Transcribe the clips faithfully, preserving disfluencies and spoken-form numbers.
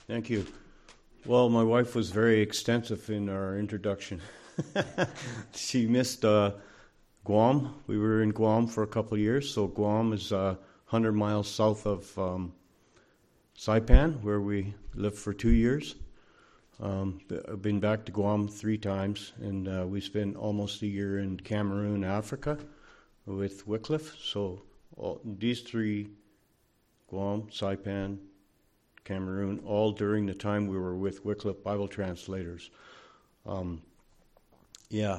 Thank you. Well, my wife was very extensive in our introduction. She missed uh, Guam. We were in Guam for a couple of years. So Guam is uh, one hundred miles south of um, Saipan, where we lived for two years. Um, I've been back to Guam three times, and uh, we spent almost a year in Cameroon, Africa, with Wycliffe. So all, these three, Guam, Saipan, Cameroon, all during the time we were with Wycliffe Bible Translators. Um, yeah.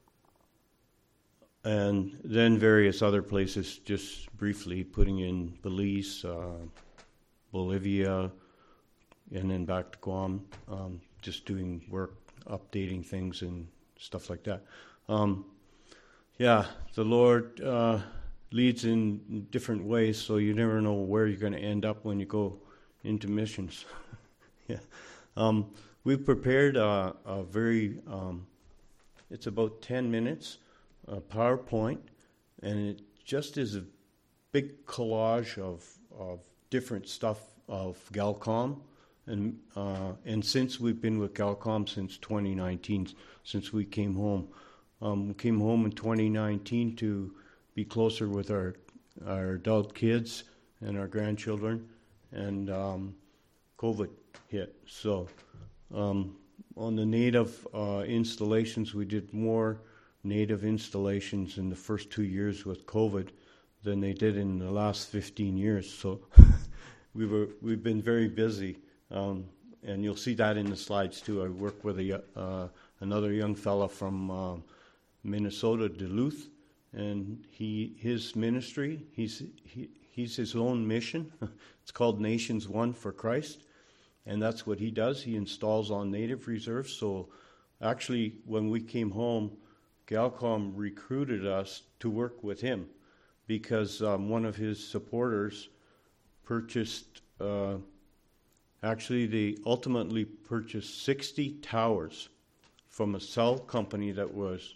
And then various other places, just briefly putting in Belize, uh, Bolivia, and then back to Guam, um, just doing work, updating things and stuff like that. Um, yeah, the Lord uh, leads in different ways, so you never know where you're going to end up when you go into missions. yeah, um, we've prepared a, a very, um, it's about ten minutes, a PowerPoint, and it just is a big collage of, of different stuff of Galcom. And uh, and since we've been with Galcom since twenty nineteen, since we came home, um, we came home in twenty nineteen to be closer with our our adult kids and our grandchildren, and um, COVID hit. So um, on the native uh, installations, we did more native installations in the first two years with COVID than they did in the last fifteen years. So we were we've been very busy. Um, and you'll see that in the slides too. I work with a, uh, another young fella from uh, Minnesota, Duluth, and he his ministry, he's he, he's his own mission. It's called Nations One for Christ, and that's what he does. He installs on native reserves. So actually, when we came home, Galcom recruited us to work with him because um, one of his supporters purchased... Uh, Actually, they ultimately purchased sixty towers from a cell company that was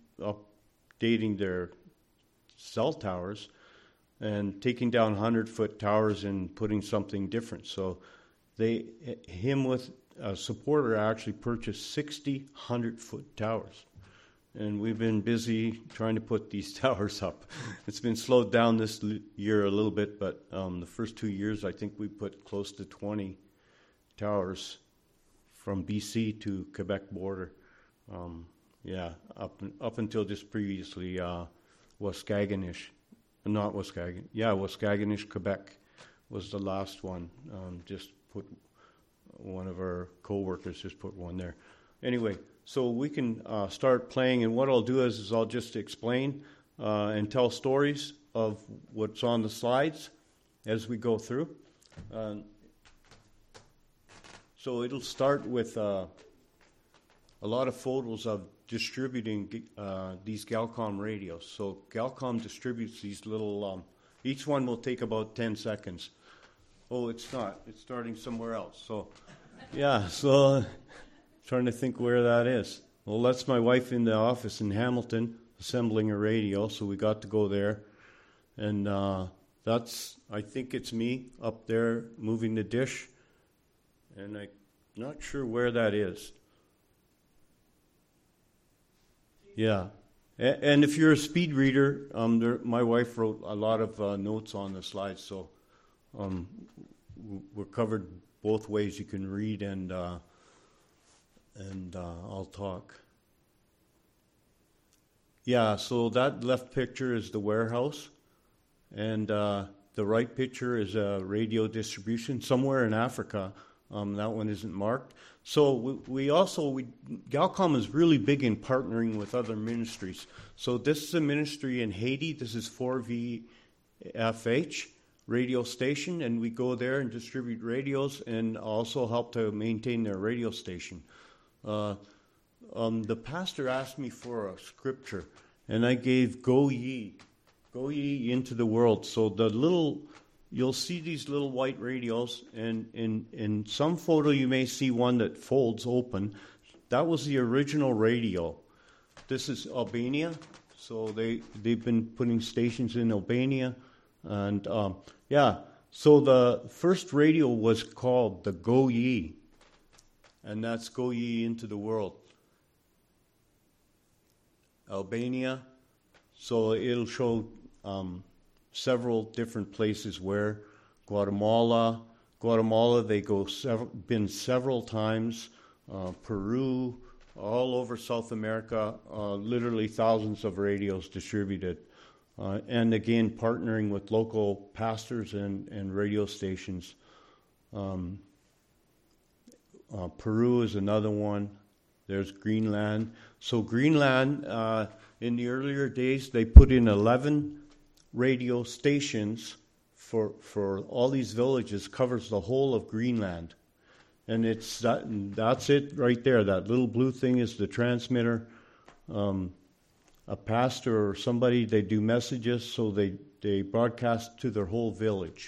updating their cell towers and taking down one hundred foot towers and putting something different. So they, him with a supporter actually purchased sixty one hundred foot towers. And we've been busy trying to put these towers up. It's been slowed down this year a little bit, but um, the first two years I think we put close to twenty towers from B C to Quebec border. Um, yeah, up up until just previously, uh, Waskaganish, not Waskaganish, yeah, Waskaganish, Quebec was the last one. Um, just put one of our co-workers just put one there. Anyway, so we can uh, start playing, and what I'll do is, is I'll just explain uh, and tell stories of what's on the slides as we go through. Uh, So it'll start with uh, a lot of photos of distributing uh, these Galcom radios. So Galcom distributes these little, um, each one will take about ten seconds. Oh, it's not. It's starting somewhere else. So, yeah, so trying to think where that is. Well, that's my wife in the office in Hamilton assembling a radio, so we got to go there. And uh, that's, I think it's me up there moving the dish. And I'm not sure where that is. Yeah. A- and if you're a speed reader, um, there, my wife wrote a lot of uh, notes on the slides, so um, we're covered both ways. You can read and uh, and uh, I'll talk. Yeah, so that left picture is the warehouse, and uh, the right picture is a radio distribution somewhere in Africa. Um, that one isn't marked. So we, we also, we, Galcom is really big in partnering with other ministries. So this is a ministry in Haiti. This is four V F H radio station, and we go there and distribute radios and also help to maintain their radio station. Uh, um, the pastor asked me for a scripture, and I gave "Go ye, go ye into the world." So the little... You'll see these little white radios, and in, in some photo you may see one that folds open. That was the original radio. This is Albania, so they, they've been putting stations in Albania. And um, yeah, So the first radio was called the Go Ye, and that's Go Ye into the world. Albania, so it'll show um, several different places where. Guatemala, Guatemala, they go several, been several times. Uh, Peru, all over South America, uh, literally thousands of radios distributed. Uh, and again, partnering with local pastors and, and radio stations. Um, uh, Peru is another one. There's Greenland. So Greenland, uh, in the earlier days, they put in eleven radio stations for for all these villages, covers the whole of Greenland. And it's that, that's it right there. That little blue thing is the transmitter. Um, a pastor or somebody, they do messages, so they, they broadcast to their whole village.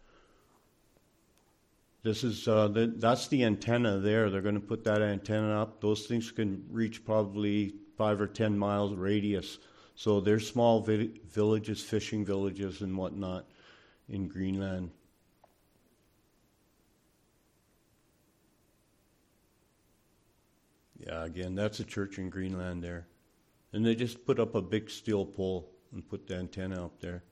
This is uh, the, that's the antenna there. They're going to put that antenna up. Those things can reach probably five or ten miles radius. So they're small vi- villages, fishing villages and whatnot in Greenland. Yeah, again, that's a church in Greenland there. And they just put up a big steel pole and put the antenna up there.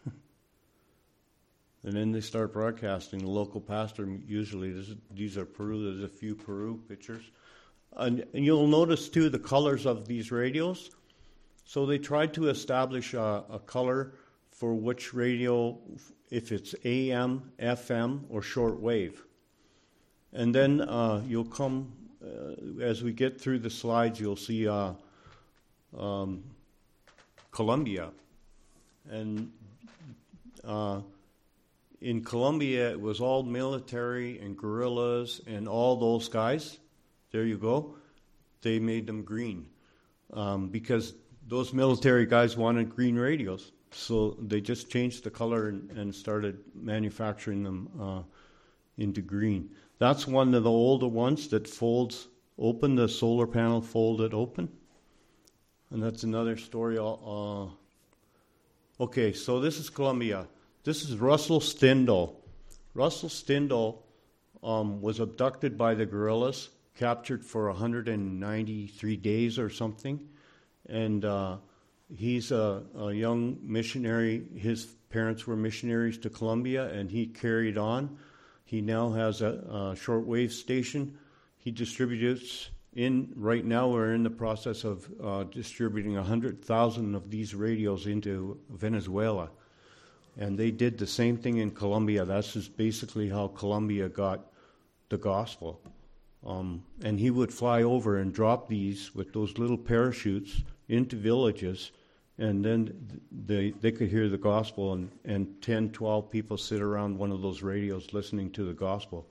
And then they start broadcasting. The local pastor, usually, this is, these are Peru, there's a few Peru pictures. And, and you'll notice, too, the colors of these radios. So they tried to establish a, a color for which radio, if it's A M, F M, or shortwave. And then uh, you'll come, uh, as we get through the slides, you'll see uh, um, Colombia. And uh, in Colombia, it was all military and guerrillas and all those guys. There you go. They made them green um, because those military guys wanted green radios. So they just changed the color and, and started manufacturing them uh, into green. That's one of the older ones that folds open, the solar panel folded open. And that's another story. Uh, okay, so this is Colombia. This is Russell Stindl. Russell Stindl um, was abducted by the guerrillas, captured for one hundred ninety-three days or something. And uh, he's a, a young missionary. His parents were missionaries to Colombia, and he carried on. He now has a, a shortwave station. He distributes in, right now we're in the process of uh, distributing one hundred thousand of these radios into Venezuela. And they did the same thing in Colombia. That's just basically how Colombia got the gospel. Um, and he would fly over and drop these with those little parachutes into villages, and then they they could hear the gospel, and, and ten, twelve people sit around one of those radios listening to the gospel.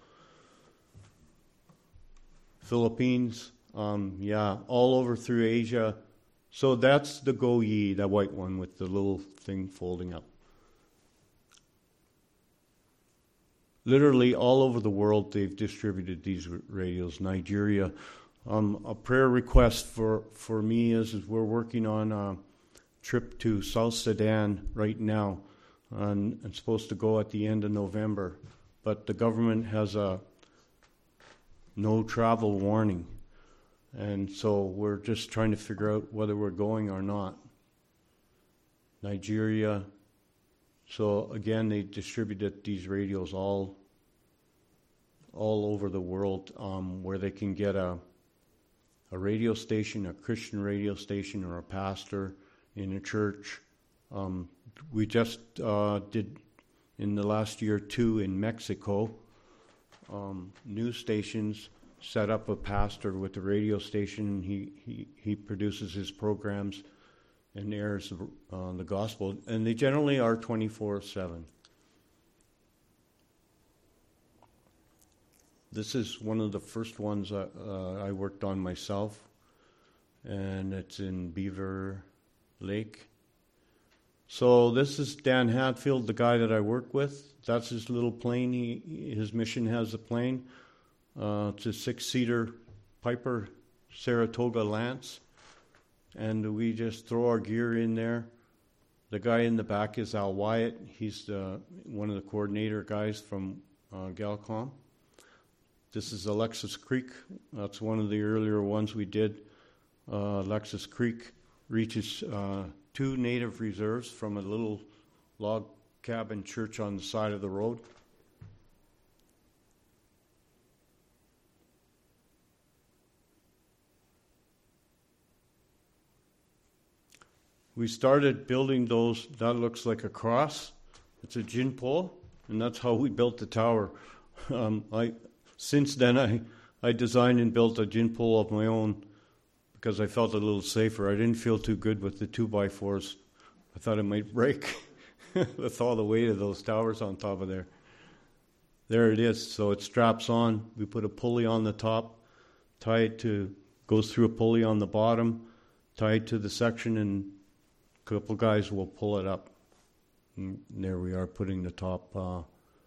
Philippines, um, yeah, all over through Asia. So that's the Go Ye, that white one with the little thing folding up. Literally all over the world, they've distributed these radios. Nigeria. Um, a prayer request for, for me is, is we're working on a trip to South Sudan right now. And it's supposed to go at the end of November. But the government has a no travel warning. And so we're just trying to figure out whether we're going or not. Nigeria. So again, they distributed these radios all all over the world, um, where they can get a a radio station, a Christian radio station, or a pastor in a church. Um, we just uh, did in the last year two in Mexico. Um, news stations set up a pastor with a radio station. He he he produces his programs and airs uh, the gospel, and they generally are twenty-four seven. This is one of the first ones uh, uh, I worked on myself, and it's in Beaver Lake. So this is Dan Hatfield, the guy that I work with. That's his little plane. He, his mission has a plane. Uh, it's a six-seater Piper Saratoga Lance. And we just throw our gear in there, the guy in the back is Al Wyatt. He's the, one of the coordinator guys from uh, Galcom. This is Alexis Creek. That's one of the earlier ones we did. Uh, Alexis Creek reaches uh, two native reserves from a little log cabin church on the side of the road. We started building those. That looks like a cross. It's a gin pole, and that's how we built the tower. Um, I since then I I designed and built a gin pole of my own because I felt a little safer. I didn't feel too good with the two by fours. I thought it might break with all the weight of those towers on top of there. There it is. So it straps on. We put a pulley on the top, tie it to goes through a pulley on the bottom, tie it to the section, and a couple guys will pull it up. And there we are, putting the top, uh,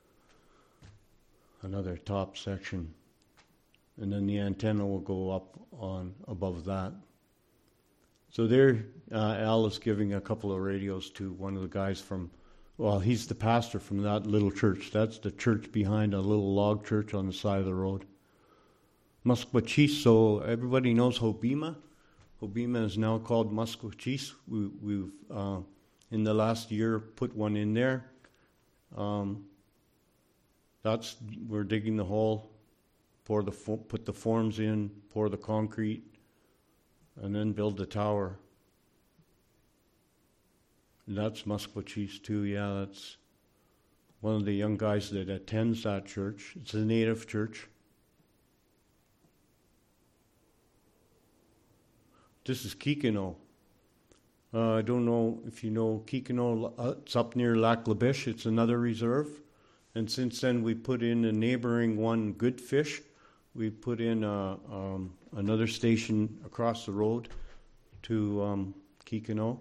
another top section. And then the antenna will go up on above that. So there, uh, Al is giving a couple of radios to one of the guys from, well, he's the pastor from that little church. That's the church behind a little log church on the side of the road. Musqueam, so everybody knows Hobima. Hobima is now called Musqueam. We, we've, uh, in the last year, put one in there. Um, that's, we're digging the hole, pour the fo- put the forms in, pour the concrete, and then build the tower. And that's Musqueam too, yeah, that's one of the young guys that attends that church. It's a native church. This is Kikino. Uh, I don't know if you know Kikino. Uh, it's up near Lac La Biche. It's another reserve. And since then, we put in a neighboring one, Goodfish. We put in a, um, another station across the road to um, Kikino.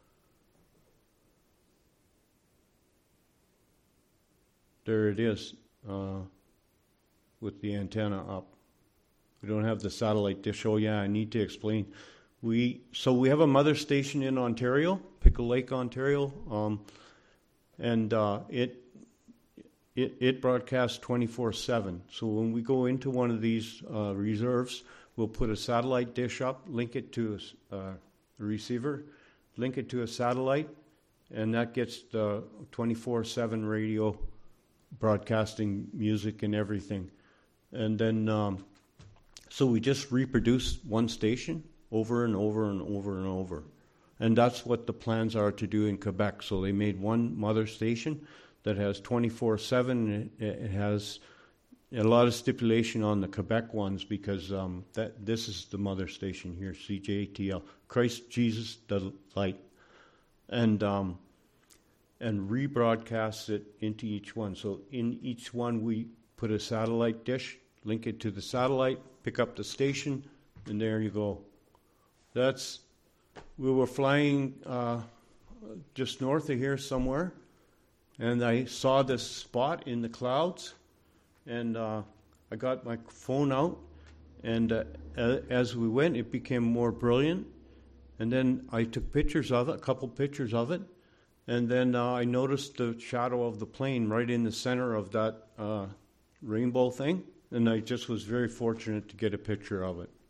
There it is, uh, with the antenna up. We don't have the satellite dish. Oh, yeah, I need to explain. We so we have a mother station in Ontario, Pickle Lake, Ontario, um, and uh, it it it broadcasts twenty-four seven. So when we go into one of these uh, reserves, we'll put a satellite dish up, link it to a, uh, a receiver, link it to a satellite, and that gets the twenty-four seven radio broadcasting music and everything. And then um, so we just reproduce one station over and over and over and over. And that's what the plans are to do in Quebec. So they made one mother station that has twenty-four seven. It has a lot of stipulation on the Quebec ones because um, that this is the mother station here, C J T L, Christ Jesus the Light. And um, and rebroadcasts it into each one. So in each one we put a satellite dish, link it to the satellite, pick up the station, and there you go. That's, we were flying uh, just north of here somewhere, and I saw this spot in the clouds, and uh, I got my phone out, and uh, as we went, it became more brilliant, and then I took pictures of it, a couple pictures of it, and then uh, I noticed the shadow of the plane right in the center of that uh, rainbow thing, and I just was very fortunate to get a picture of it.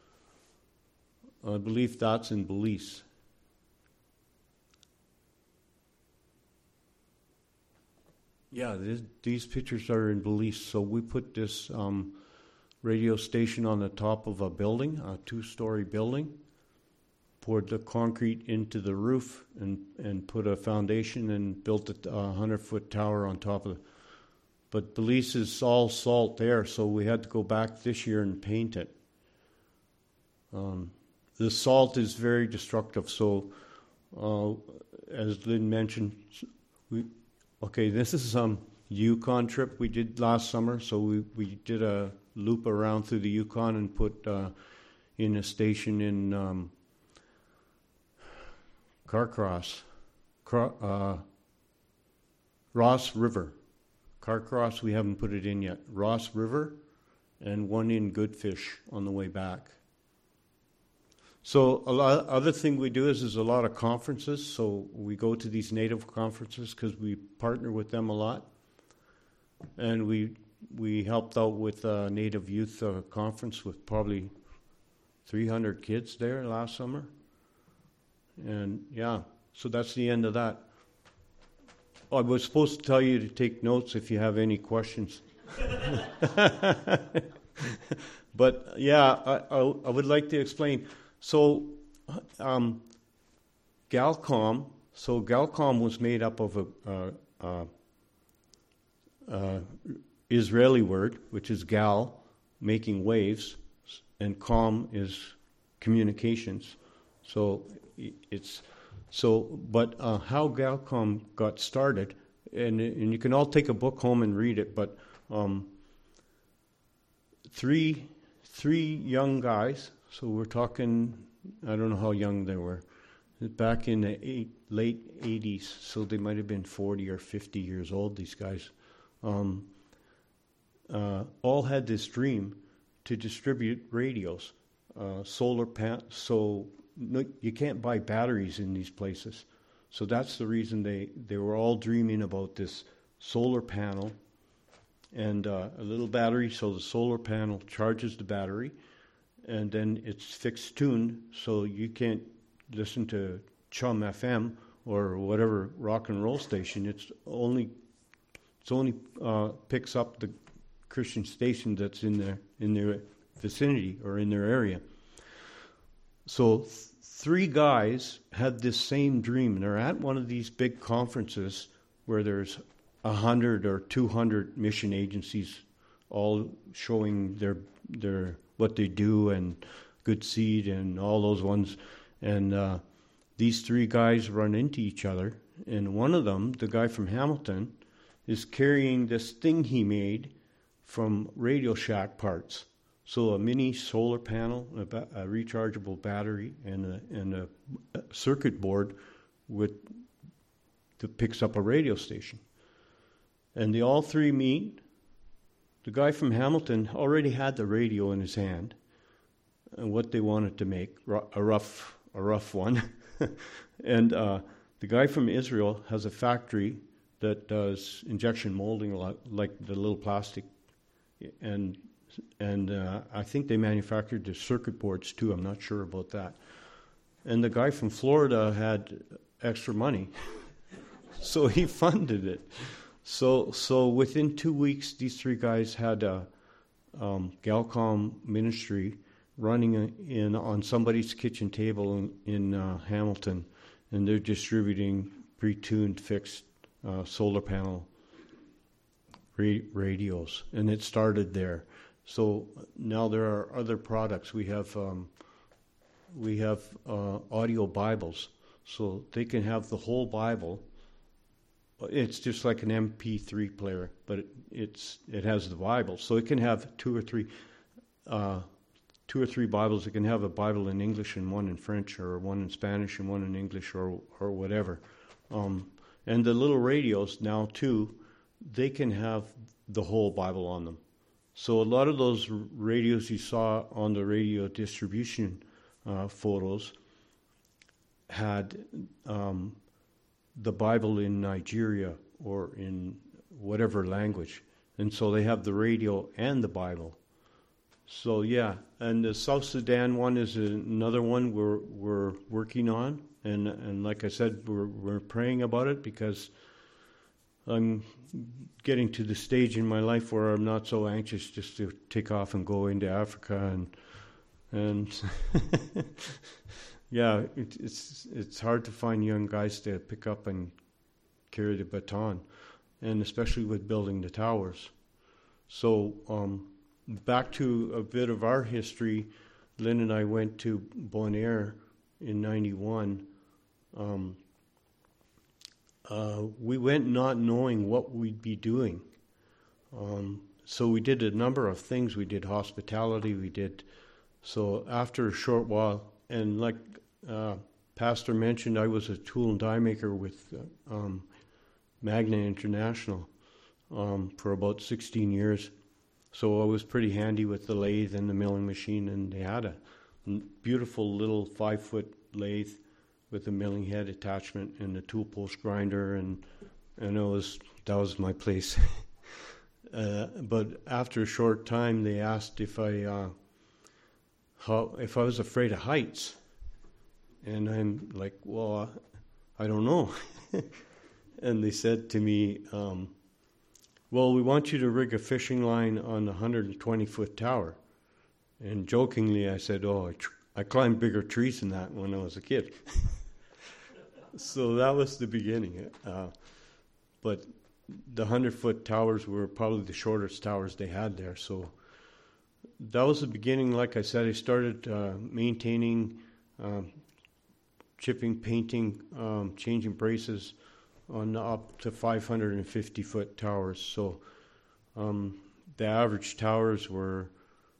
I believe that's in Belize. Yeah, this, these pictures are in Belize. So we put this um, radio station on the top of a building, a two-story building, poured the concrete into the roof and, and put a foundation and built a hundred-foot tower on top of it. But Belize is all salt there, so we had to go back this year and paint it. Um, The salt is very destructive. So, uh, as Lynn mentioned, we okay. This is some Yukon trip we did last summer. So we, we did a loop around through the Yukon and put uh, in a station in um, Carcross, Car, uh, Ross River. Carcross, we haven't put it in yet. Ross River, and one in Goodfish on the way back. So a lot other thing we do is is a lot of conferences. So we go to these Native conferences because we partner with them a lot, and we we helped out with a Native Youth uh, Conference with probably three hundred kids there last summer. And yeah, so that's the end of that. I was supposed to tell you to take notes if you have any questions. But yeah, I, I, I would like to explain. So um, Galcom, so Galcom was made up of a, a, a, a Israeli word, which is gal, making waves, and com is communications. So it's so, but uh, how Galcom got started, and and you can all take a book home and read it. But um, three three young guys. So we're talking, I don't know how young they were, back in the eight, late eighties. So they might have been forty or fifty years old. These guys, um, uh, all had this dream to distribute radios, uh, solar pan. So no, you can't buy batteries in these places. So that's the reason they, they were all dreaming about this solar panel and uh, a little battery. So the solar panel charges the battery, and then it's fixed tuned, so you can't listen to Chum F M or whatever rock and roll station. It's only it's only uh, picks up the Christian station that's in their in their vicinity or in their area. So th- three guys had this same dream, and they're at one of these big conferences where there's a hundred or two hundred mission agencies, all showing their their what they do and Good Seed and all those ones, and uh, these three guys run into each other, and one of them, the guy from Hamilton, is carrying this thing he made from Radio Shack parts. So a mini solar panel, a, ba- a rechargeable battery, and a, and a, a circuit board with that picks up a radio station. And they all three meet. The guy from Hamilton already had the radio in his hand, and what they wanted to make, a rough, a rough one. And uh, the guy from Israel has a factory that does injection molding, like the little plastic, and and uh, I think they manufactured the circuit boards too. I'm not sure about that. And the guy from Florida had extra money, so he funded it. So so within two weeks, these three guys had a um, Galcom ministry running in on somebody's kitchen table in, in uh, Hamilton, and they're distributing pre-tuned fixed uh, solar panel ra- radios, and it started there. So now there are other products. We have um, we have uh, audio Bibles, so they can have the whole Bible. It's just like an M P three player, but it, it's it has the Bible, so it can have two or three, uh, two or three Bibles. It can have a Bible in English and one in French, or one in Spanish and one in English, or or whatever. Um, and the little radios now too, they can have the whole Bible on them. So a lot of those radios you saw on the radio distribution uh, photos had um, the Bible in Nigeria or in whatever language. And so they have the radio and the Bible. So yeah, and the South Sudan one is another one we're we're working on. And and like I said, we're we're praying about it because I'm getting to the stage in my life where I'm not so anxious just to take off and go into Africa and and yeah, it, it's it's hard to find young guys to pick up and carry the baton, and especially with building the towers. So um, back to a bit of our history. Lynn and I went to Bonaire in ninety-one. Um, uh, we went not knowing what we'd be doing. Um, so we did a number of things. We did hospitality. We did so after a short while. And like uh, Pastor mentioned, I was a tool and die maker with uh, um, Magna International um, for about sixteen years. So I was pretty handy with the lathe and the milling machine, and they had a beautiful little five-foot lathe with a milling head attachment and a tool post grinder, and and it was that was my place. uh, but after a short time, they asked if I uh, how if I was afraid of heights, and I'm like, well, I don't know. And they said to me, um, well, we want you to rig a fishing line on a one hundred twenty foot tower. And jokingly, I said, oh, I, tr- I climbed bigger trees than that when I was a kid. So that was the beginning. Uh, but the one hundred foot towers were probably the shortest towers they had there. So that was the beginning. Like I said, I started uh, maintaining, um, chipping, painting, um, changing braces on up to five hundred fifty foot towers. So um, the average towers were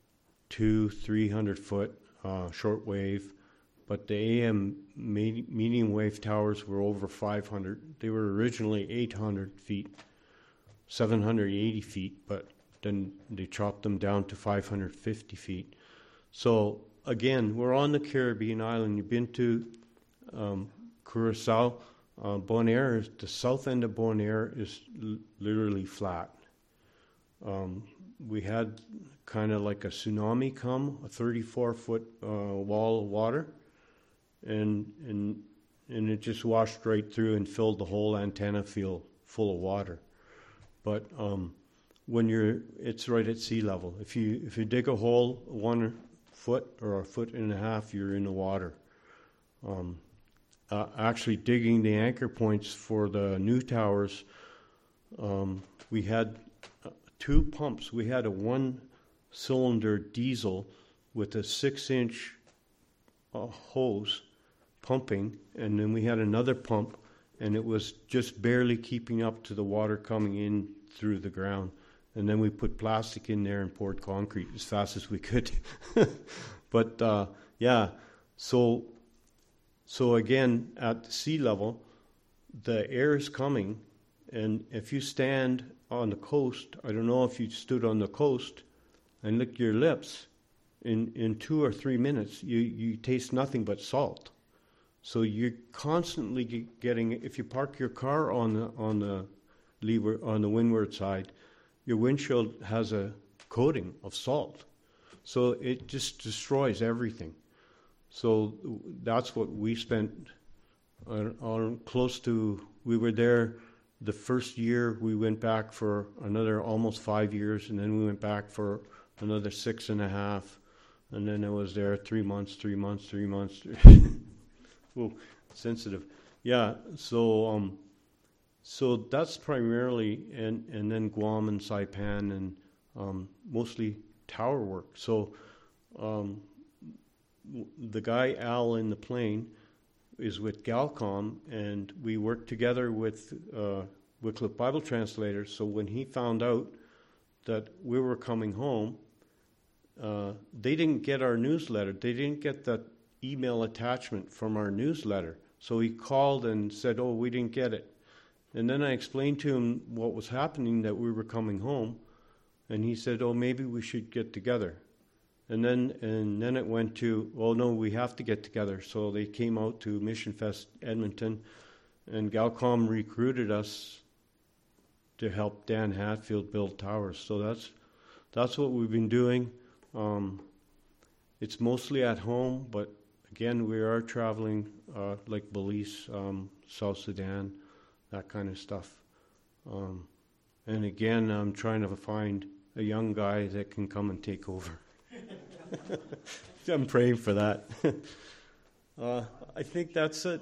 two, three hundred foot uh, short wave, but the A M med- medium wave towers were over five hundred. They were originally eight hundred feet, seven hundred eighty feet, but then they chopped them down to five hundred fifty feet. So again, we're on the Caribbean island. You've been to um, Curacao. Uh, Bonaire, is, the south end of Bonaire is l- literally flat. Um, we had kind of like a tsunami come, a thirty-four foot uh, wall of water, and and and it just washed right through and filled the whole antenna field full of water. But um, when you're, it's right at sea level. If you if you dig a hole one foot or a foot and a half, you're in the water. Um, Uh, actually digging the anchor points for the new towers, um, we had uh, two pumps. We had a one-cylinder diesel with a six-inch uh, hose pumping, and then we had another pump, and it was just barely keeping up to the water coming in through the ground. And then we put plastic in there and poured concrete as fast as we could. But, uh, yeah, so... So again, at the sea level, the air is coming, and if you stand on the coast, I don't know if you stood on the coast and licked your lips, in, in two or three minutes, you, you taste nothing but salt. So you're constantly getting, if you park your car on the on the leeward, on the windward side, your windshield has a coating of salt. So it just destroys everything. So that's what we spent on, on close to, we were there the first year, we went back for another almost five years, and then we went back for another six and a half, and then I was there three months, three months, three months. Well, sensitive. Yeah, so um, so that's primarily, and, and then Guam and Saipan, and um, mostly tower work. So um, the guy Al in the plane is with Galcom, and we work together with uh, Wycliffe Bible Translators. So when he found out that we were coming home, uh, they didn't get our newsletter. They didn't get that email attachment from our newsletter. So he called and said, oh, we didn't get it. And then I explained to him what was happening, that we were coming home, and he said, oh, maybe we should get together. And then and then it went to, well, no, we have to get together. So they came out to Mission Fest Edmonton, and Galcom recruited us to help Dan Hatfield build towers. So that's that's what we've been doing. Um, it's mostly at home, but again, we are traveling uh, like Belize, um, South Sudan, that kind of stuff. Um, and again, I'm trying to find a young guy that can come and take over. I'm praying for that. uh, I think that's it.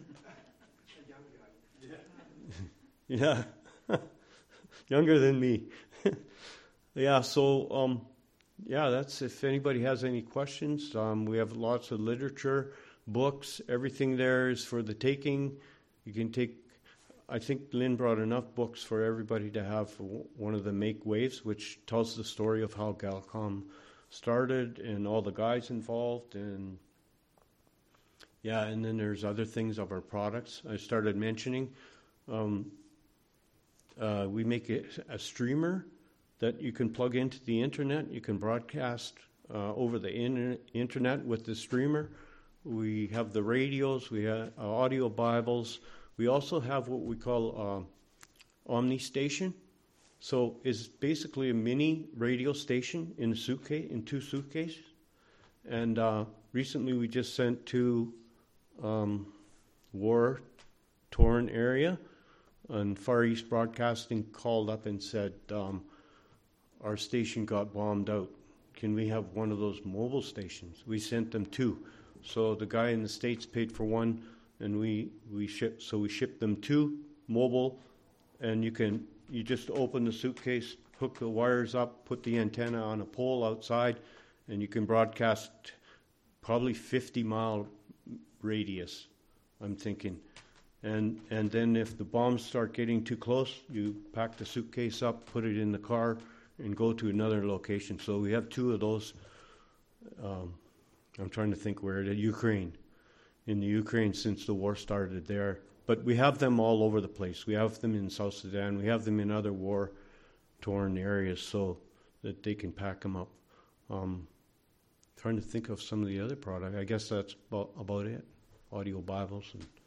Yeah, younger than me. Yeah, so um, yeah, that's, if anybody has any questions, um, we have lots of literature, books, everything there is for the taking. You can take, I think Lynn brought enough books for everybody to have one of the Make Waves, which tells the story of how Galcom started and all the guys involved, and yeah, and then there's other things of our products I started mentioning. Um, uh, we make a, a streamer that you can plug into the internet. You can broadcast uh, over the in- internet with the streamer. We have the radios. We have uh, audio Bibles. We also have what we call uh, Omni Station. So it's basically a mini radio station in a suitcase, in two suitcases. And uh, recently we just sent to um, war-torn area, and Far East Broadcasting called up and said, um, our station got bombed out. Can we have one of those mobile stations? We sent them two. So the guy in the States paid for one, and we, we shipped, so we shipped them two mobile, and you can, you just open the suitcase, hook the wires up, put the antenna on a pole outside, and you can broadcast probably fifty mile radius, I'm thinking. And and then if the bombs start getting too close, you pack the suitcase up, put it in the car, and go to another location. So we have two of those. Um, I'm trying to think where, the Ukraine. In the Ukraine since the war started there. But we have them all over the place. We have them in South Sudan. We have them in other war-torn areas so that they can pack them up. Um, trying to think of some of the other products. I guess that's about, about it. Audio Bibles and